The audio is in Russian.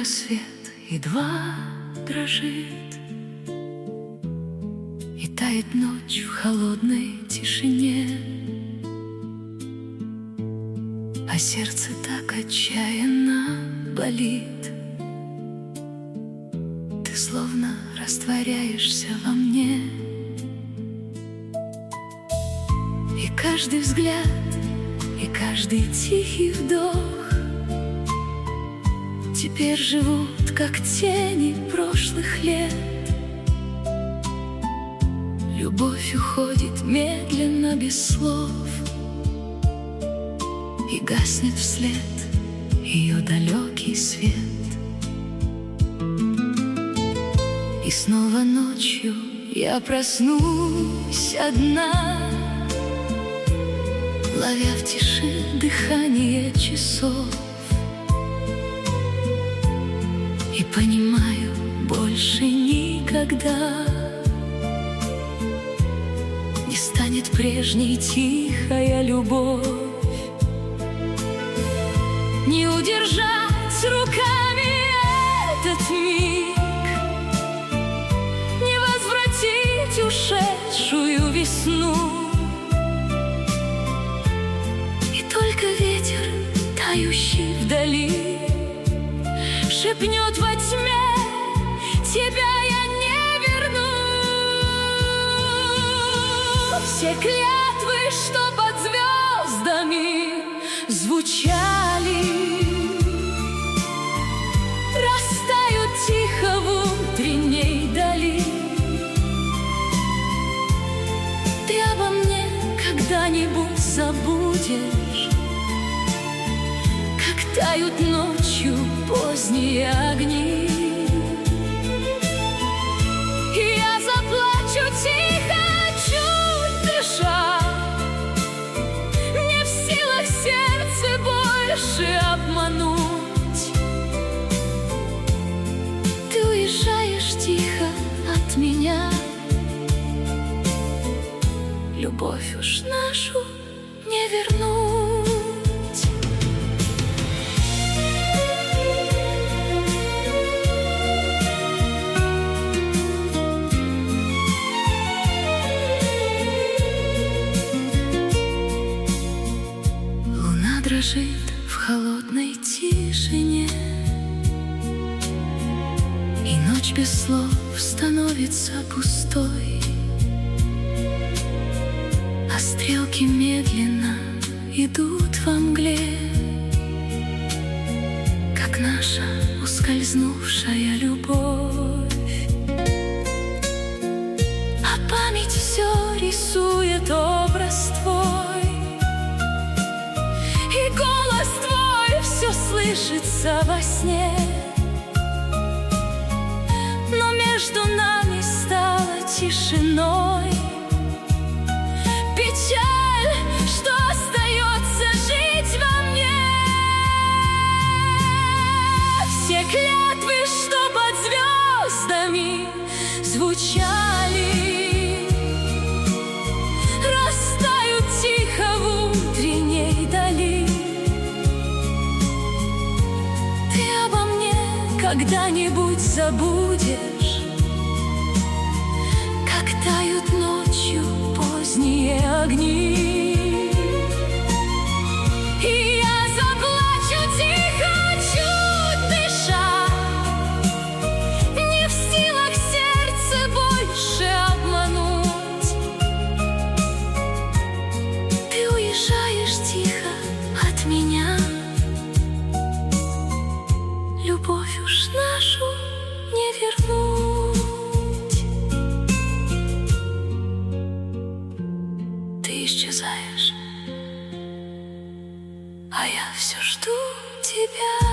рассвет едва дрожит, и тает ночь в холодной тишине, а сердце так отчаянно болит. Ты словно растворяешься во мне, и каждый взгляд, и каждый тихий вдох теперь живут, как тени прошлых лет. Любовь уходит медленно, без слов, и гаснет вслед ее далекий свет. И снова ночью я проснусь одна, ловя в тиши дыхание часов, и понимаю, больше никогда не станет прежней тихая любовь. Не удержать руками этот миг, не возвратить ушедшую весну. И только ветер, тающий вдали, шепнет во тьме: тебя я не верну. Все клятвы, что под звездами звучали, растают тихо в утренней дали. Ты обо мне когда-нибудь забудешь, как тают ночью поздние огни. И я заплачу тихо, чуть дыша, не в силах сердце больше обмануть. Ты уезжаешь тихо от меня, любовь уж нашу не вернуть. Дрожит в холодной тишине, и ночь без слов становится пустой, а стрелки медленно идут во мгле, как наша ускользнувшая любовь. А память все рисует образ твой, и голос твой все слышится во сне. Но между нами стало тишиной печаль, что остается жить во мне. Все клятвы, что под звездами звучали, растают тихо в утренней дали. Когда-нибудь забудешь, как тают ночью поздние огни. И я заплачу тихо, чуть дыша, не в силах сердце больше обмануть. Ты уезжаешь тихо от меня, любовь уж нашу не вернуть. Ты исчезаешь, а я все жду тебя.